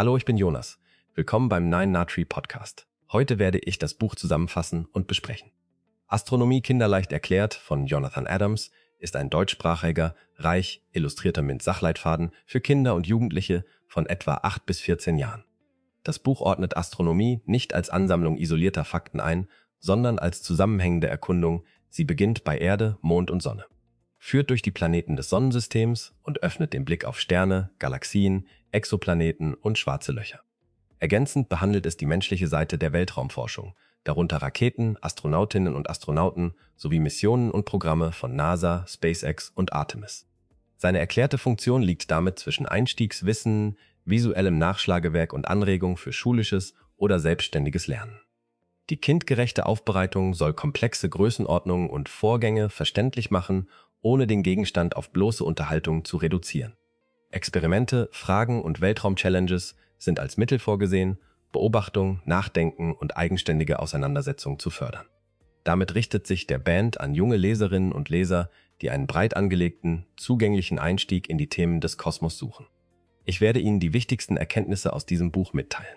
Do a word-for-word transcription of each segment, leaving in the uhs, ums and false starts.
Hallo, ich bin Jonas. Willkommen beim Nine Natri Podcast. Heute werde ich das Buch zusammenfassen und besprechen. Astronomie kinderleicht erklärt von Jonathan Adams ist ein deutschsprachiger, reich illustrierter MINT-Sachleitfaden für Kinder und Jugendliche von etwa acht bis vierzehn Jahren. Das Buch ordnet Astronomie nicht als Ansammlung isolierter Fakten ein, sondern als zusammenhängende Erkundung. Sie beginnt bei Erde, Mond und Sonne, führt durch die Planeten des Sonnensystems und öffnet den Blick auf Sterne, Galaxien, Exoplaneten und schwarze Löcher. Ergänzend behandelt es die menschliche Seite der Weltraumforschung, darunter Raketen, Astronautinnen und Astronauten sowie Missionen und Programme von NASA, SpaceX und Artemis. Seine erklärte Funktion liegt damit zwischen Einstiegswissen, visuellem Nachschlagewerk und Anregung für schulisches oder selbstständiges Lernen. Die kindgerechte Aufbereitung soll komplexe Größenordnungen und Vorgänge verständlich machen, ohne den Gegenstand auf bloße Unterhaltung zu reduzieren. Experimente, Fragen und Weltraum-Challenges sind als Mittel vorgesehen, Beobachtung, Nachdenken und eigenständige Auseinandersetzung zu fördern. Damit richtet sich der Band an junge Leserinnen und Leser, die einen breit angelegten, zugänglichen Einstieg in die Themen des Kosmos suchen. Ich werde Ihnen die wichtigsten Erkenntnisse aus diesem Buch mitteilen.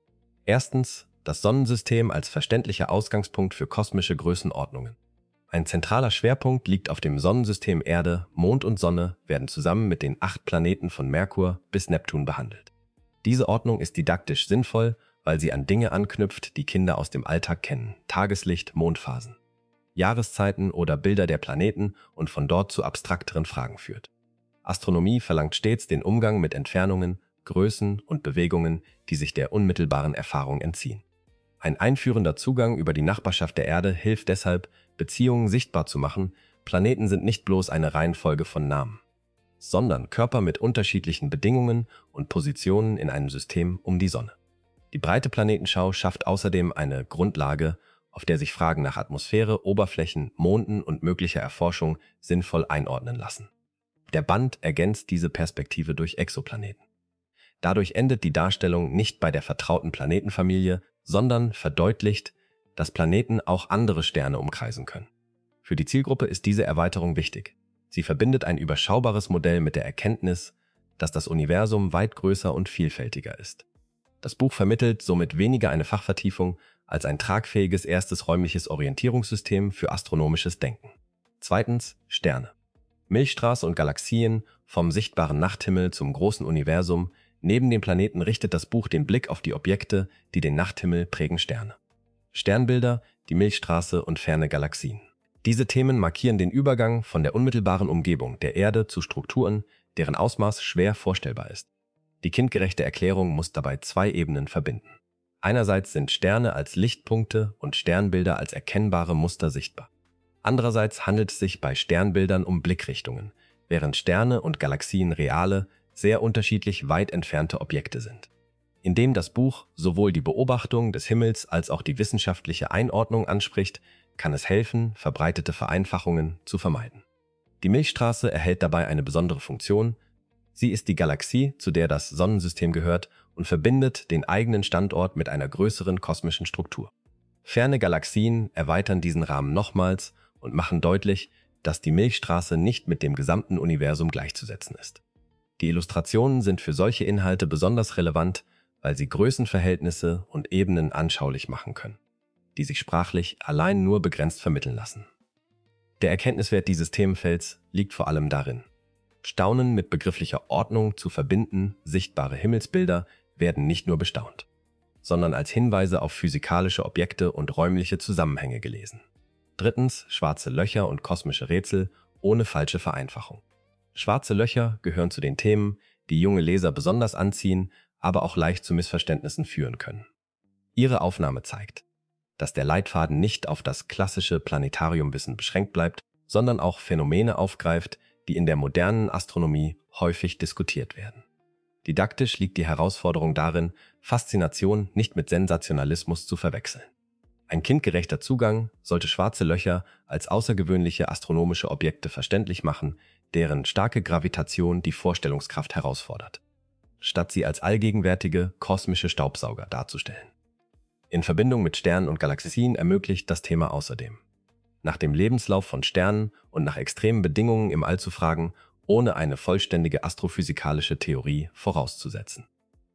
Erstens, das Sonnensystem als verständlicher Ausgangspunkt für kosmische Größenordnungen. Ein zentraler Schwerpunkt liegt auf dem Sonnensystem Erde, Mond und Sonne werden zusammen mit den acht Planeten von Merkur bis Neptun behandelt. Diese Ordnung ist didaktisch sinnvoll, weil sie an Dinge anknüpft, die Kinder aus dem Alltag kennen: Tageslicht, Mondphasen, Jahreszeiten oder Bilder der Planeten und von dort zu abstrakteren Fragen führt. Astronomie verlangt stets den Umgang mit Entfernungen, Größen und Bewegungen, die sich der unmittelbaren Erfahrung entziehen. Ein einführender Zugang über die Nachbarschaft der Erde hilft deshalb, Beziehungen sichtbar zu machen. Planeten sind nicht bloß eine Reihenfolge von Namen, sondern Körper mit unterschiedlichen Bedingungen und Positionen in einem System um die Sonne. Die breite Planetenschau schafft außerdem eine Grundlage, auf der sich Fragen nach Atmosphäre, Oberflächen, Monden und möglicher Erforschung sinnvoll einordnen lassen. Der Band ergänzt diese Perspektive durch Exoplaneten. Dadurch endet die Darstellung nicht bei der vertrauten Planetenfamilie, sondern verdeutlicht, dass Planeten auch andere Sterne umkreisen können. Für die Zielgruppe ist diese Erweiterung wichtig. Sie verbindet ein überschaubares Modell mit der Erkenntnis, dass das Universum weit größer und vielfältiger ist. Das Buch vermittelt somit weniger eine Fachvertiefung als ein tragfähiges erstes räumliches Orientierungssystem für astronomisches Denken. Zweitens, Sterne. Milchstraße und Galaxien, vom sichtbaren Nachthimmel zum großen Universum. Neben den Planeten richtet das Buch den Blick auf die Objekte, die den Nachthimmel prägen: Sterne, Sternbilder, die Milchstraße und ferne Galaxien. Diese Themen markieren den Übergang von der unmittelbaren Umgebung der Erde zu Strukturen, deren Ausmaß schwer vorstellbar ist. Die kindgerechte Erklärung muss dabei zwei Ebenen verbinden. Einerseits sind Sterne als Lichtpunkte und Sternbilder als erkennbare Muster sichtbar. Andererseits handelt es sich bei Sternbildern um Blickrichtungen, während Sterne und Galaxien reale, sehr unterschiedlich weit entfernte Objekte sind. Indem das Buch sowohl die Beobachtung des Himmels als auch die wissenschaftliche Einordnung anspricht, kann es helfen, verbreitete Vereinfachungen zu vermeiden. Die Milchstraße erhält dabei eine besondere Funktion. Sie ist die Galaxie, zu der das Sonnensystem gehört, und verbindet den eigenen Standort mit einer größeren kosmischen Struktur. Ferne Galaxien erweitern diesen Rahmen nochmals und machen deutlich, dass die Milchstraße nicht mit dem gesamten Universum gleichzusetzen ist. Die Illustrationen sind für solche Inhalte besonders relevant, weil sie Größenverhältnisse und Ebenen anschaulich machen können, die sich sprachlich allein nur begrenzt vermitteln lassen. Der Erkenntniswert dieses Themenfelds liegt vor allem darin, Staunen mit begrifflicher Ordnung zu verbinden. Sichtbare Himmelsbilder werden nicht nur bestaunt, sondern als Hinweise auf physikalische Objekte und räumliche Zusammenhänge gelesen. Drittens, schwarze Löcher und kosmische Rätsel ohne falsche Vereinfachung. Schwarze Löcher gehören zu den Themen, die junge Leser besonders anziehen, aber auch leicht zu Missverständnissen führen können. Ihre Aufnahme zeigt, dass der Leitfaden nicht auf das klassische Planetariumwissen beschränkt bleibt, sondern auch Phänomene aufgreift, die in der modernen Astronomie häufig diskutiert werden. Didaktisch liegt die Herausforderung darin, Faszination nicht mit Sensationalismus zu verwechseln. Ein kindgerechter Zugang sollte schwarze Löcher als außergewöhnliche astronomische Objekte verständlich machen, deren starke Gravitation die Vorstellungskraft herausfordert, statt sie als allgegenwärtige kosmische Staubsauger darzustellen. In Verbindung mit Sternen und Galaxien ermöglicht das Thema außerdem, nach dem Lebenslauf von Sternen und nach extremen Bedingungen im All zu fragen, ohne eine vollständige astrophysikalische Theorie vorauszusetzen.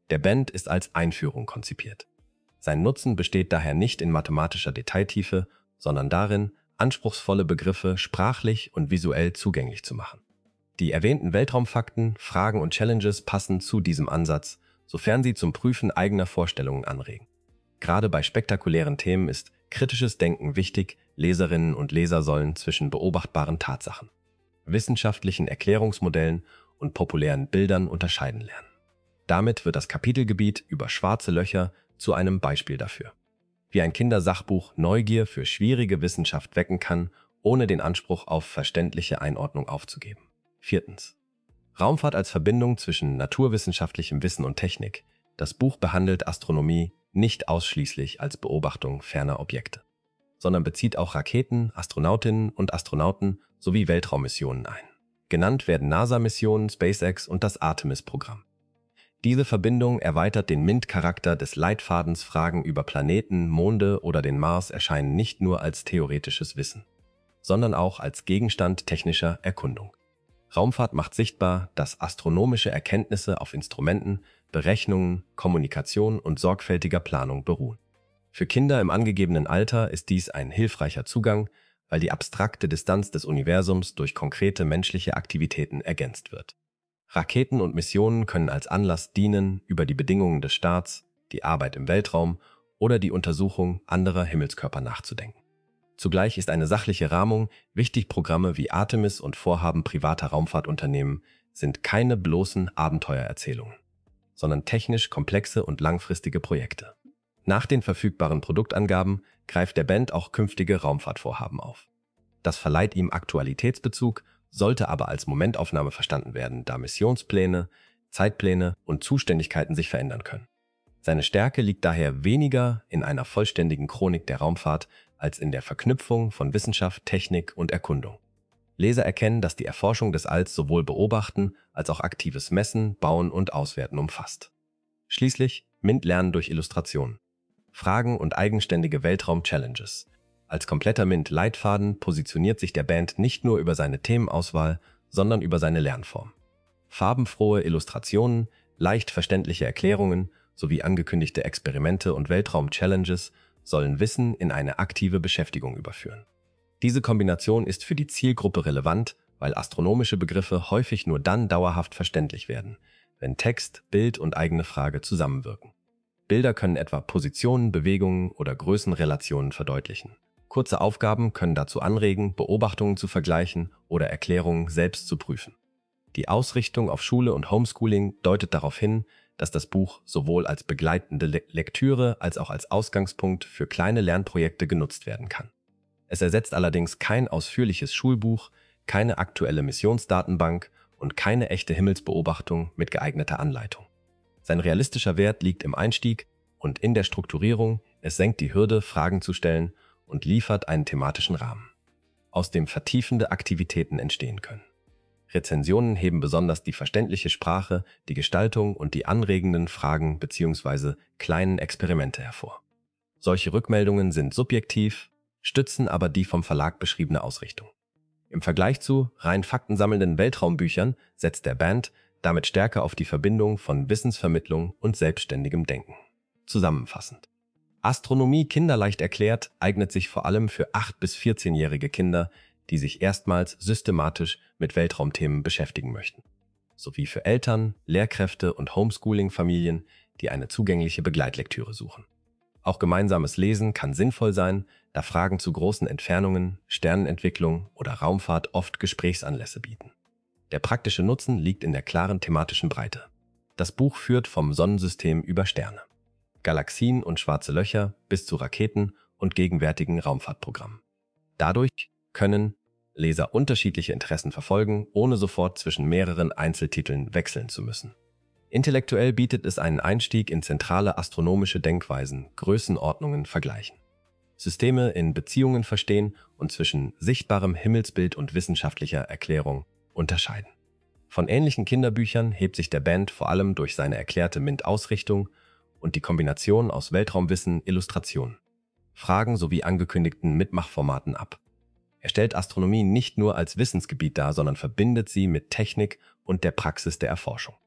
Der Band ist als Einführung konzipiert. Sein Nutzen besteht daher nicht in mathematischer Detailtiefe, sondern darin, anspruchsvolle Begriffe sprachlich und visuell zugänglich zu machen. Die erwähnten Weltraumfakten, Fragen und Challenges passen zu diesem Ansatz, sofern sie zum Prüfen eigener Vorstellungen anregen. Gerade bei spektakulären Themen ist kritisches Denken wichtig, Leserinnen und Leser sollen zwischen beobachtbaren Tatsachen, wissenschaftlichen Erklärungsmodellen und populären Bildern unterscheiden lernen. Damit wird das Kapitelgebiet über schwarze Löcher zu einem Beispiel dafür, wie ein Kindersachbuch Neugier für schwierige Wissenschaft wecken kann, ohne den Anspruch auf verständliche Einordnung aufzugeben. Viertens. Raumfahrt als Verbindung zwischen naturwissenschaftlichem Wissen und Technik. Das Buch behandelt Astronomie nicht ausschließlich als Beobachtung ferner Objekte, sondern bezieht auch Raketen, Astronautinnen und Astronauten sowie Weltraummissionen ein. Genannt werden NASA-Missionen, SpaceX und das Artemis-Programm. Diese Verbindung erweitert den M I N T-Charakter des Leitfadens. Fragen über Planeten, Monde oder den Mars erscheinen nicht nur als theoretisches Wissen, sondern auch als Gegenstand technischer Erkundung. Raumfahrt macht sichtbar, dass astronomische Erkenntnisse auf Instrumenten, Berechnungen, Kommunikation und sorgfältiger Planung beruhen. Für Kinder im angegebenen Alter ist dies ein hilfreicher Zugang, weil die abstrakte Distanz des Universums durch konkrete menschliche Aktivitäten ergänzt wird. Raketen und Missionen können als Anlass dienen, über die Bedingungen des Starts, die Arbeit im Weltraum oder die Untersuchung anderer Himmelskörper nachzudenken. Zugleich ist eine sachliche Rahmung wichtig. Programme wie Artemis und Vorhaben privater Raumfahrtunternehmen sind keine bloßen Abenteuererzählungen, sondern technisch komplexe und langfristige Projekte. Nach den verfügbaren Produktangaben greift der Band auch künftige Raumfahrtvorhaben auf. Das verleiht ihm Aktualitätsbezug, sollte aber als Momentaufnahme verstanden werden, da Missionspläne, Zeitpläne und Zuständigkeiten sich verändern können. Seine Stärke liegt daher weniger in einer vollständigen Chronik der Raumfahrt als in der Verknüpfung von Wissenschaft, Technik und Erkundung. Leser erkennen, dass die Erforschung des Alls sowohl Beobachten als auch aktives Messen, Bauen und Auswerten umfasst. Schließlich M I N T-Lernen durch Illustrationen, Fragen und eigenständige Weltraum-Challenges. Als kompletter M I N T-Leitfaden positioniert sich der Band nicht nur über seine Themenauswahl, sondern über seine Lernform. Farbenfrohe Illustrationen, leicht verständliche Erklärungen sowie angekündigte Experimente und Weltraum-Challenges sollen Wissen in eine aktive Beschäftigung überführen. Diese Kombination ist für die Zielgruppe relevant, weil astronomische Begriffe häufig nur dann dauerhaft verständlich werden, wenn Text, Bild und eigene Frage zusammenwirken. Bilder können etwa Positionen, Bewegungen oder Größenrelationen verdeutlichen. Kurze Aufgaben können dazu anregen, Beobachtungen zu vergleichen oder Erklärungen selbst zu prüfen. Die Ausrichtung auf Schule und Homeschooling deutet darauf hin, dass das Buch sowohl als begleitende Le- Lektüre als auch als Ausgangspunkt für kleine Lernprojekte genutzt werden kann. Es ersetzt allerdings kein ausführliches Schulbuch, keine aktuelle Missionsdatenbank und keine echte Himmelsbeobachtung mit geeigneter Anleitung. Sein realistischer Wert liegt im Einstieg und in der Strukturierung. Es senkt die Hürde, Fragen zu stellen und liefert einen thematischen Rahmen, aus dem vertiefende Aktivitäten entstehen können. Rezensionen heben besonders die verständliche Sprache, die Gestaltung und die anregenden Fragen bzw. kleinen Experimente hervor. Solche Rückmeldungen sind subjektiv, stützen aber die vom Verlag beschriebene Ausrichtung. Im Vergleich zu rein faktensammelnden Weltraumbüchern setzt der Band damit stärker auf die Verbindung von Wissensvermittlung und selbstständigem Denken. Zusammenfassend: Astronomie kinderleicht erklärt eignet sich vor allem für acht- bis vierzehnjährige Kinder, die sich erstmals systematisch mit Weltraumthemen beschäftigen möchten, sowie für Eltern, Lehrkräfte und Homeschooling-Familien, die eine zugängliche Begleitlektüre suchen. Auch gemeinsames Lesen kann sinnvoll sein, da Fragen zu großen Entfernungen, Sternenentwicklung oder Raumfahrt oft Gesprächsanlässe bieten. Der praktische Nutzen liegt in der klaren thematischen Breite. Das Buch führt vom Sonnensystem über Sterne, Galaxien und schwarze Löcher bis zu Raketen und gegenwärtigen Raumfahrtprogrammen. Dadurch können Leser unterschiedliche Interessen verfolgen, ohne sofort zwischen mehreren Einzeltiteln wechseln zu müssen. Intellektuell bietet es einen Einstieg in zentrale astronomische Denkweisen, Größenordnungen vergleichen, Systeme in Beziehungen verstehen und zwischen sichtbarem Himmelsbild und wissenschaftlicher Erklärung unterscheiden. Von ähnlichen Kinderbüchern hebt sich der Band vor allem durch seine erklärte M I N T-Ausrichtung und die Kombination aus Weltraumwissen, Illustrationen, Fragen sowie angekündigten Mitmachformaten ab. Er stellt Astronomie nicht nur als Wissensgebiet dar, sondern verbindet sie mit Technik und der Praxis der Erforschung.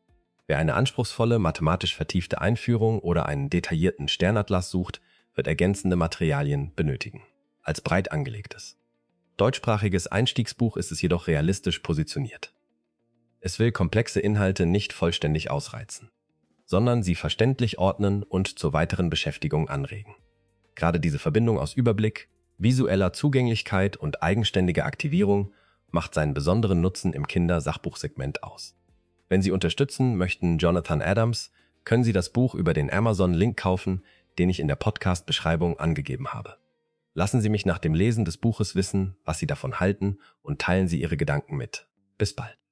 Wer eine anspruchsvolle, mathematisch vertiefte Einführung oder einen detaillierten Sternatlas sucht, wird ergänzende Materialien benötigen. Als breit angelegtes deutschsprachiges Einstiegsbuch ist es jedoch realistisch positioniert. Es will komplexe Inhalte nicht vollständig ausreizen, sondern sie verständlich ordnen und zur weiteren Beschäftigung anregen. Gerade diese Verbindung aus Überblick, visueller Zugänglichkeit und eigenständiger Aktivierung macht seinen besonderen Nutzen im Kindersachbuchsegment aus. Wenn Sie unterstützen möchten Jonathan Adams, können Sie das Buch über den Amazon-Link kaufen, den ich in der Podcast-Beschreibung angegeben habe. Lassen Sie mich nach dem Lesen des Buches wissen, was Sie davon halten, und teilen Sie Ihre Gedanken mit. Bis bald.